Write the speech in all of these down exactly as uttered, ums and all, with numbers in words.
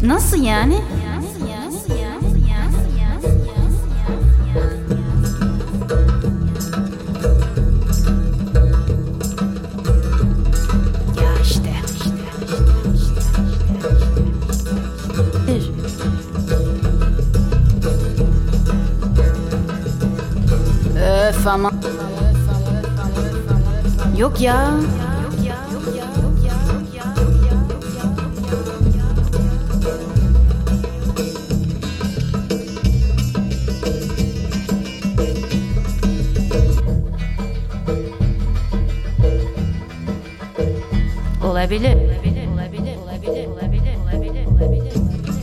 Nasıl yani? Ya işte. Bir. Öf ama. Yok ya. Olabilir. Olabilir. Olabilir. Olabilir. Olabilir. Olabilir. Olabilir.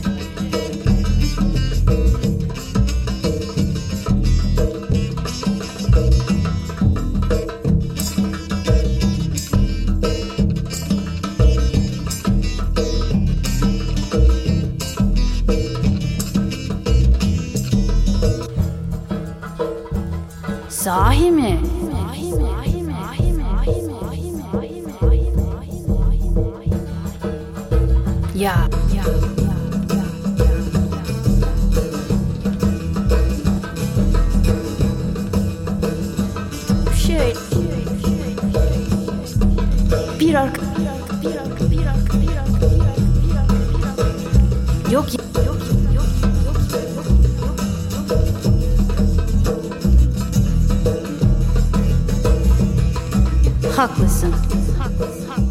Sahi mi? Ya, ya, şey, bir arka, bir arka, bir arka, bir arka, bir arka, bir arka, bir arka. Yok, yok, yok, yok, yok, yok. Haklısın. Haklısın.